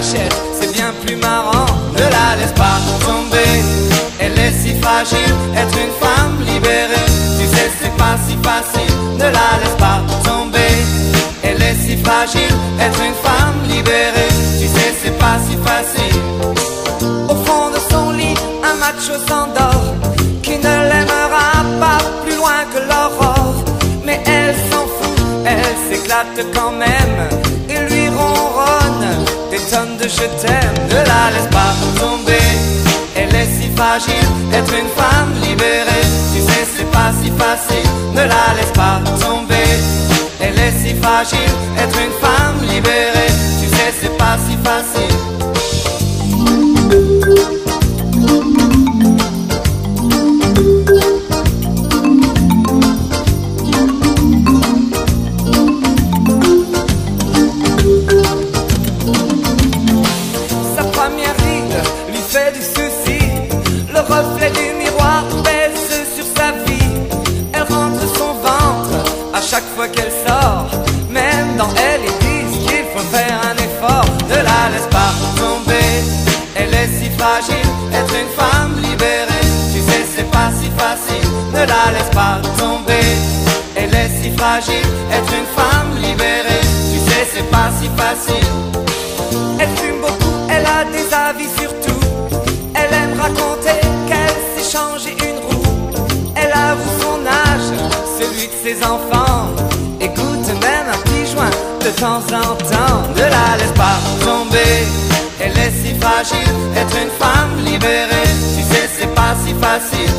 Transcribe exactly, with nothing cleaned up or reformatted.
cachette, c'est bien plus marrant. Ne la laisse pas tomber, elle est si fragile, être une femme libérée. Tu sais c'est pas si facile, ne la laisse pas tomber. Elle est si fragile, être une femme libérée. Tu sais c'est pas si facile. Au fond de son lit, un macho s'endort, qui ne l'aimera pas plus loin que l'aurore. Mais elle s'en fout, elle s'éclate quand même, et lui ronronne des tonnes de je t'aime. Ne la laisse pas tomber, elle est si fragile, être une femme libérée. Tu sais c'est pas si facile, ne la laisse pas tomber. Elle est si fragile, être une femme libérée. Tu sais c'est pas si facile. Sa première ride lui fait du souci, le reflet du miroir pèse sur sa vie. Elle rentre son ventre à chaque fois qu'elle sort, même dans elle ils disent qu'il faut faire un effort. Ne la laisse pas tomber, elle est si fragile, être une femme libérée. Tu sais c'est pas si facile, ne la laisse pas tomber. Elle est si fragile, être une femme libérée. Tu sais c'est pas si facile. Elle fume beaucoup, elle a des avis sur tout. Elle aime raconter qu'elle s'est changé une roue. Elle avoue son âge, celui de ses enfants, écoute même un petit joint de temps en temps. Ne la laisse pas tomber, elle est si fragile, être une femme libérée. Tu sais c'est pas si facile,